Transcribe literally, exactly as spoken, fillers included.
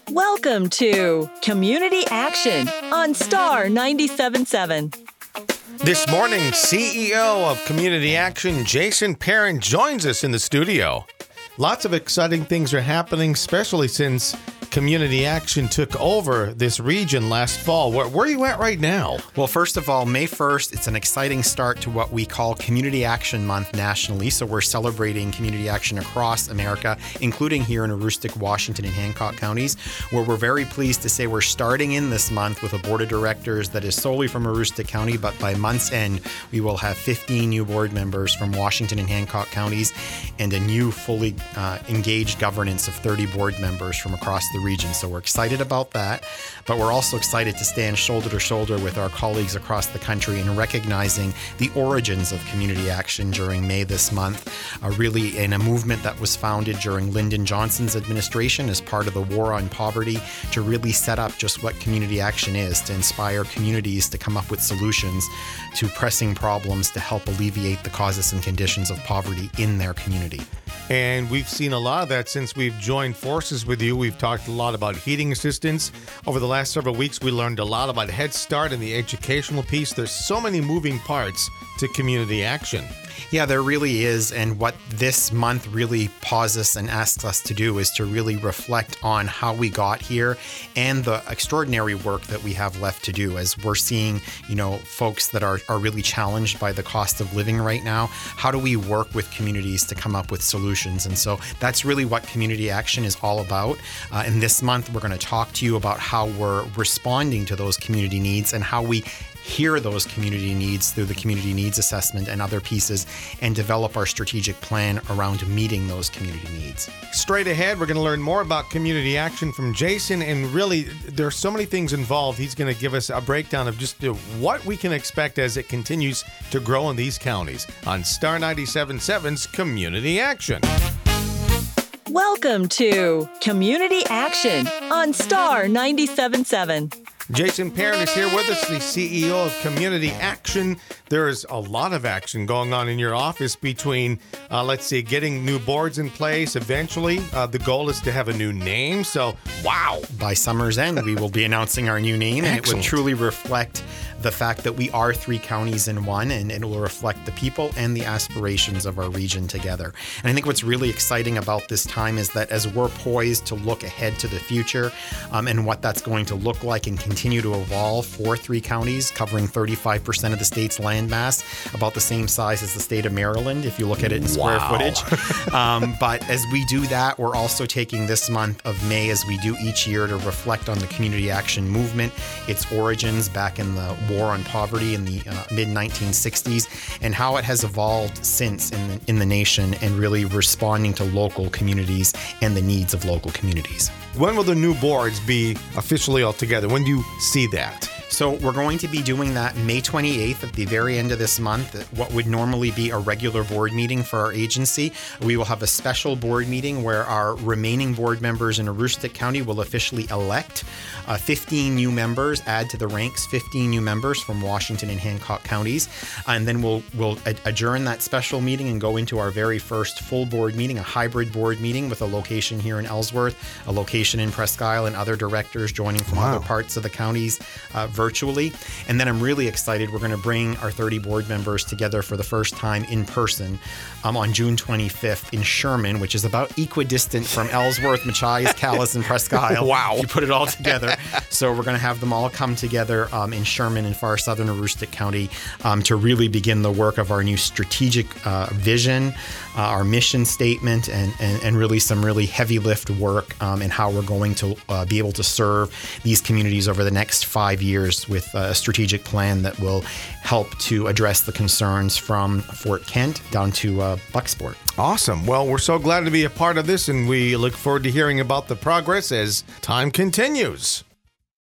Welcome to Community Action on Star ninety-seven point seven. This morning, C E O of Community Action, Jason Perrin, joins us in the studio. Lots of exciting things are happening, especially since Community Action took over this region last fall. Where, where are you at right now? Well, first of all, May first, it's an exciting start to what we call Community Action Month nationally. So we're celebrating community action across America, including here in Aroostook, Washington, and Hancock counties, where we're very pleased to say we're starting in this month with a board of directors that is solely from Aroostook County, but by month's end, we will have fifteen new board members from Washington and Hancock counties and a new fully uh, engaged governance of thirty board members from across the region. So we're excited about that, but we're also excited to stand shoulder to shoulder with our colleagues across the country in recognizing the origins of community action during May this month, uh, really in a movement that was founded during Lyndon Johnson's administration as part of the war on poverty to really set up just what community action is, to inspire communities to come up with solutions to pressing problems to help alleviate the causes and conditions of poverty in their community. And we've seen a lot of that since we've joined forces with you. We've talked a lot about heating assistance. Over the last several weeks, we learned a lot about Head Start and the educational piece. There's so many moving parts to community action. Yeah, there really is. And what this month really pauses and asks us to do is to really reflect on how we got here and the extraordinary work that we have left to do as we're seeing, you know, folks that are, are really challenged by the cost of living right now. How do we work with communities to come up with solutions? And so that's really what community action is all about. Uh, and this month, we're going to talk to you about how we're responding to those community needs and how we hear those community needs through the community needs assessment and other pieces and develop our strategic plan around meeting those community needs. Straight ahead, we're going to learn more about community action from Jason, and really there are so many things involved. He's going to give us a breakdown of just you know, what we can expect as it continues to grow in these counties on Star ninety-seven point seven's Community Action. Welcome to Community Action on Star ninety-seven point seven. Jason Perrin is here with us, the C E O of Community Action. There is a lot of action going on in your office between, uh, let's see, getting new boards in place. Eventually, uh, the goal is to have a new name. So, wow. By summer's end, we will be announcing our new name, and Excellent. It would truly reflect the fact that we are three counties in one, and it will reflect the people and the aspirations of our region together. And I think what's really exciting about this time is that as we're poised to look ahead to the future um, and what that's going to look like and continue to evolve for three counties, covering thirty-five percent of the state's land mass, about the same size as the state of Maryland, if you look at it in square Wow. footage. um, but as we do that, we're also taking this month of May, as we do each year, to reflect on the community action movement, its origins back in the war on poverty in the uh, mid nineteen sixties, and how it has evolved since in the, in the nation, and really responding to local communities and the needs of local communities. When will the new boards be officially all together? When do you see that? So we're going to be doing that May twenty-eighth at the very end of this month, at what would normally be a regular board meeting for our agency. We will have a special board meeting where our remaining board members in Aroostook County will officially elect uh, fifteen new members, add to the ranks fifteen new members from Washington and Hancock counties. And then we'll, we'll ad- adjourn that special meeting and go into our very first full board meeting, a hybrid board meeting with a location here in Ellsworth, a location in Presque Isle, and other directors joining from Wow. other parts of the counties uh, virtually. And then I'm really excited. We're going to bring our thirty board members together for the first time in person um, on June twenty-fifth in Sherman, which is about equidistant from Ellsworth, Machias, Calais, and Presque Isle. Wow. If you put it all together. So we're going to have them all come together um, in Sherman in far southern Aroostook County um, to really begin the work of our new strategic uh, vision, uh, our mission statement, and, and, and really some really heavy lift work um, and how we're going to uh, be able to serve these communities over the next five years with a strategic plan that will help to address the concerns from Fort Kent down to uh, Bucksport. Awesome. Well, we're so glad to be a part of this, and we look forward to hearing about the progress as time continues.